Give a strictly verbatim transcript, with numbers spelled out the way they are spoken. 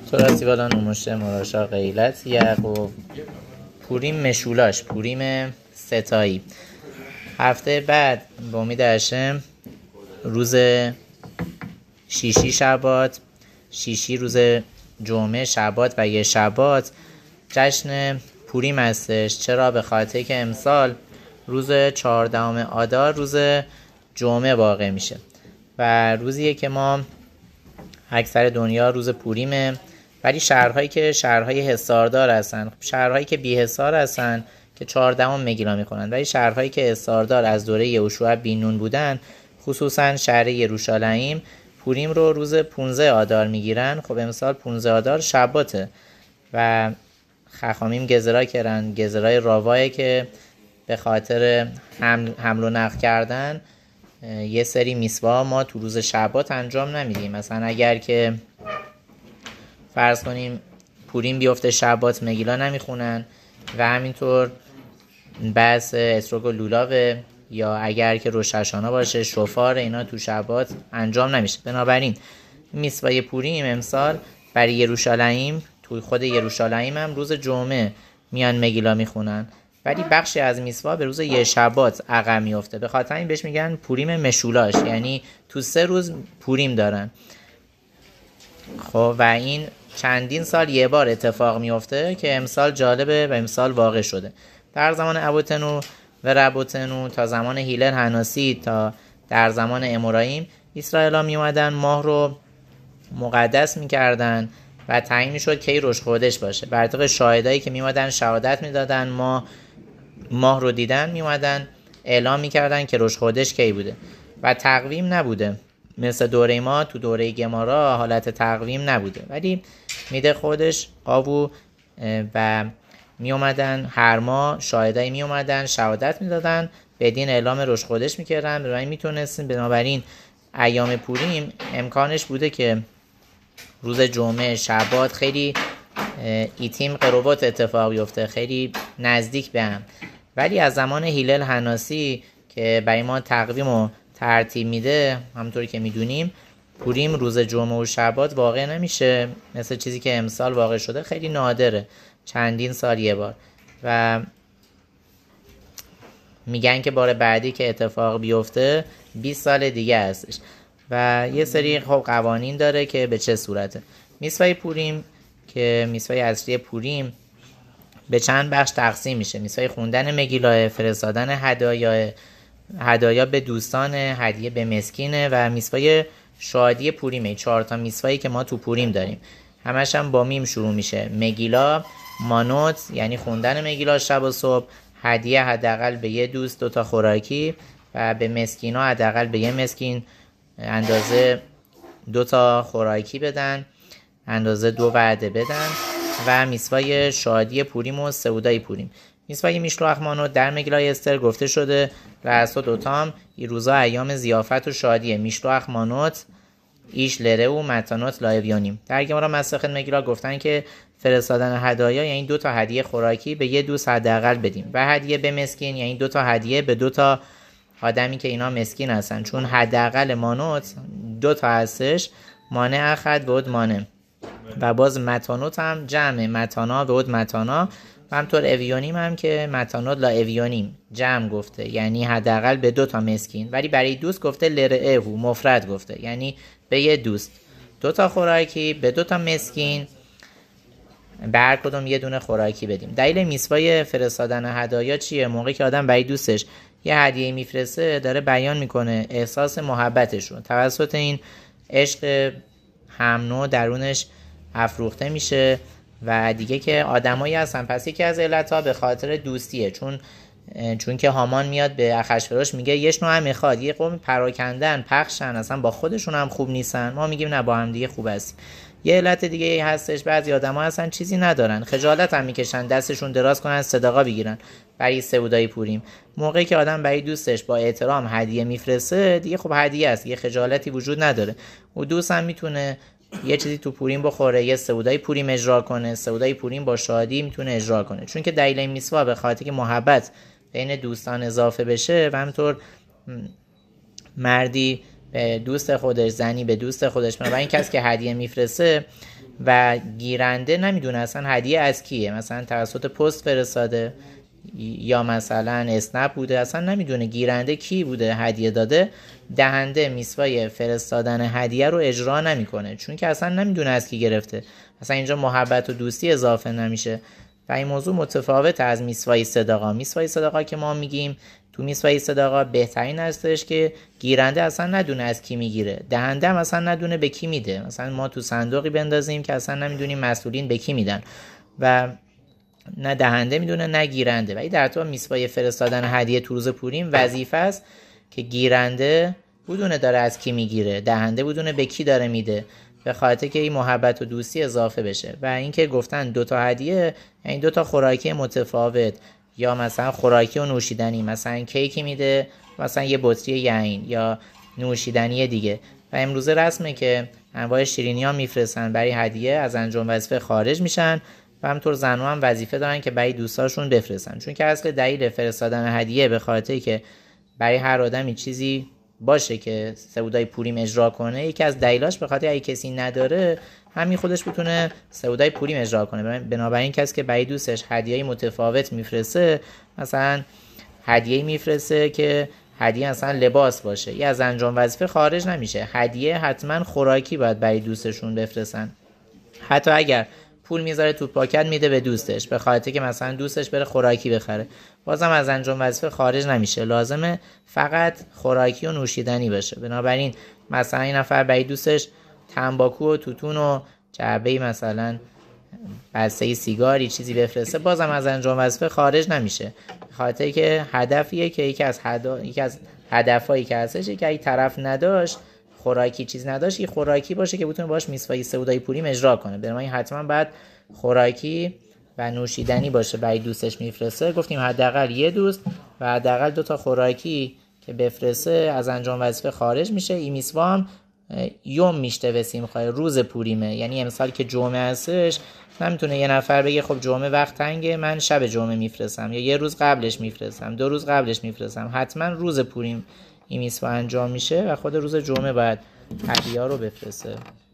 توراسی والا نموشه مراشا قیلت یعقوب پوریم مشولاش پوریم ستایی. هفته بعد با امید هشم روز شیشی شبات، شیشی روز جمعه شبات و یه شبات جشن پوریم هستش. چرا؟ به خاطر که امسال روز چهاردهم آذر روز جمعه واقع میشه و روزیه که ما اکثر دنیا روز پوریمه، ولی شهرهایی که شهرهای حصاردار هستن، شهرهایی که بی حصار هستن که چهاردهم مگیلا میکنن، ولی شهرهایی که حصاردار از دوره یهوشع بن نون بودن، خصوصا شهر یروشالیم، پوریم رو روز پانزده آذر میگیرن. خب امسال پانزده آذر شباته و خخامیم گزرا کردن، گزرای راوایه که به خاطر حمل, حمل و نقل کردن یه سری میسوا ما تو روز شبات انجام نمیدیم. مثلا اگر که فرض کنیم پوریم بیفته شبات مگیلا نمیخونن و همینطور بس اتروگ و لولاوه، یا اگر که روش هشانا باشه شفار، اینا تو شبات انجام نمیشه. بنابراین میسوای پوریم امسال برای یروشالیم، توی خود یروشالیم هم روز جمعه میان مگیلا میخونن، ولی بخشی از میسوا به روز یه شبات عقب میفته. به خاطر این بهش میگن پوریم مشولاش، یعنی تو سه روز پوریم دارن. خب و این چندین سال یه بار اتفاق میفته که امسال جالبه و امسال واقع شده. در زمان ابوتنو و ربوتنو تا زمان هیلل هناسی تا در زمان امورایم، اسرائیلا می اومدن ماه رو مقدس میکردن و تعیین میشد کی روش خودش باشه. بر طبق شاهدایی که می اومدن شهادت میدادن ما ماه رو دیدن، می اومدن اعلام میکردن که روش خودش کی بوده و تقویم نبوده. مثل دوره ما تو دوره گمارا حالت تقویم نبوده، ولی میده خودش قابو و می اومدن هر ماه شاهدایی می اومدن شهادت میدادن، بدین اعلام روش خودش میکردن. بنابراین میتونستیم، بنابراین ایام پوریم امکانش بوده که روز جمعه شبات خیلی ایتیم قربات اتفاق بیفته، خیلی نزدیک به هم. ولی از زمان هیلل هناسی که برای ما تقویم و ترتیب میده، همونطوری که میدونیم پوریم روز جمعه و شبات واقع نمیشه، مثل چیزی که امسال واقع شده خیلی نادره، چندین سال یه بار. و میگن که بار بعدی که اتفاق بیفته بیست سال دیگه هستش و یه سری خب قوانین داره که به چه صورته. میسوای پوریم که میسوای اصلی پوریم به چند بخش تقسیم میشه. میسوای خوندن مگیلاه، فرستادن هدایا، هدایا به دوستان، هدیه به مسکینه و میسوای شادی پوریمه. چهار تا میسوایی که ما تو پوریم داریم همش هم با میم شروع میشه. مگیلا، مانوت یعنی خوندن مگیلا شب و صبح، هدیه حداقل به یه دوست دو تا خوراکی و به مسکینا حداقل به یه مسکین اندازه دو تا خوراکی بدن، اندازه دو وعده بدن. و میسوای شادی پوریم و سعودای پوریم. میسوای میشلوخ مانوت در مگیلای استر گفته شده رأسو دوتام این روزا ایام زیافت و شادیه. میشلوخ مانوت ایش لره و متانوت لایویانیم. در گمارا مسخ مگیلا گفتن که فرستادن هدایا یعنی دو تا هدیه خوراکی به یه دوست حداقل بدیم و هدیه به مسکین یعنی دو تا هدیه به دو تا آدمی که اینا مسکین هستن، چون حداقل مانوت دو تا هستش، مانع اخد بود مانع. و باز متانوت هم جمع متانا بود متانا و همطور اویونیم هم که متانوت لا اویونیم جمع گفته، یعنی حداقل به دو تا مسکین، ولی برای دوست گفته لرعه و مفرد گفته، یعنی به یه دوست دو تا خوراکی به دو تا مسکین، به هر کدوم یه دونه خوراکی بدیم. دلیل میسوای فرستادن هدایا چیه؟ موقعی که آدم برای دوستش یه هدیه میفرسته داره بیان میکنه احساس محبتش رو، توسط این عشق همنو درونش افروخته میشه و دیگه که آدمایی هستن. پس یکی از علتها به خاطر دوستیه، چون چون که هامان میاد به اخشفروش میگه یش نوع هم میخواد یه قوم پراکندن پخشن، اصلا با خودشون هم خوب نیستن، ما میگیم نه با هم دیگه خوب هستیم. یه علت دیگه هستش، بعضی آدما هستن چیزی ندارن، خجالت هم میکشن دستشون دراز کنن صدقه بگیرن برای سعودای پوریم. موقعی که آدم برای دوستش با احترام هدیه میفرسته دیگه خب هدیه است، یه خجالتی وجود نداره. و دوست هم میتونه یه چیزی تو پوریم بخوره، یه سعودای پوریم اجرا کنه، سعودای پوریم با شادی میتونه اجرا کنه، چون که دلیل میسوا به خاطر که محبت بین دوستان اضافه بشه و همطور مردی به دوست خودش، زنی به دوست خودش. بنابراین کسی که هدیه میفرسته و گیرنده نمیدونه اصلا هدیه از کیه، مثلا توسط پست فرستاده یا مثلا اسنپ بوده، اصلا نمیدونه گیرنده کی بوده هدیه داده. دهنده میسوای فرستادن هدیه رو اجرا نمیکنه چون که اصلا نمیدونه از کی گرفته، اصلا اینجا محبت و دوستی اضافه نمیشه و این موضوع متفاوت از میسوای صداقا. میسوای صداقا که ما میگیم تو میسوای صداقا بهترین هستش که گیرنده اصلا ندونه از کی میگیره، دهنده هم اصلا ندونه به کی میده، مثلا ما تو صندوقی بندازیم که اصلا نمیدونیم مسئولین به کی میدن و نه دهنده میدونه نه گیرنده. ولی در تو میسوای فرستادن هدیه تو روز پوریم وظیفه است که گیرنده بدونه داره از کی میگیره، دهنده بدونه به کی داره میده، به خاطر که این محبت و دوستی اضافه بشه. و اینکه گفتن دو تا هدیه یعنی دو تا خوراکی متفاوت یا مثلا خوراکی و نوشیدنی، مثلا کیکی میده مثلا یه بطری یین یا نوشیدنی دیگه. و امروزه رسمه که انواع شیرینی ها میفرستن برای هدیه، از انجام وظیفه خارج میشن و همطور زنها هم وظیفه دارن که برای دوستاشون بفرستن، چون که اصل دلیل فرستادن هدیه به خاطر که برای هر آدمی چیزی باشه که سعودای پوریم اجرا کنه. یکی از دلیلاش به خاطر اگه کسی نداره همین خودش بتونه سعودای پوریم اجرا کنه. بنابراین کسی که برای دوستش هدیه‌ای متفاوت میفرسته، مثلا هدیه‌ای میفرسته که هدیه مثلا لباس باشه، یا از انجام وظیفه خارج نمیشه. هدیه حتما خوراکی باید برای دوستشون بفرستن، حتی اگر پول میذاره تو پاکت میده به دوستش به خاطر که مثلا دوستش بره خوراکی بخره، بازم از انجام وظیفه خارج نمیشه، لازمه فقط خوراکی و نوشیدنی باشه. بنابراین مثلا این نفر برای دوستش تنباکو و توتون و جعبه مثلا بسته سیگاری چیزی بفرسته، بازم از انجام وظیفه خارج نمیشه، به خاطر که هدفیه که یکی از هدا... یکی از هدفایی که هستش که اگه طرف نداشت خوراکی چیز نداشت، این خوراکی باشه که بتونه باش میسوای سعودای پوریم اجرا کنه. بنابراین حتما باید خوراکی و نوشیدنی باشه برای دوستش میفرسته. گفتیم حداقل یه دوست و حداقل دو تا خوراکی که بفرسته از انجام وظیفه خارج میشه. این میسوا هم یوم میشته وسیم خواهی روز پوریمه، یعنی امسال که جمعه هستش نمیتونه یه نفر بگه خب جمعه وقت تنگه من شب جمعه میفرستم یا یه روز قبلش میفرستم دو روز قبلش میفرستم، حتما روز پوریم این میسوا انجام میشه و خود روز جمعه باید هدیه رو بفرسته.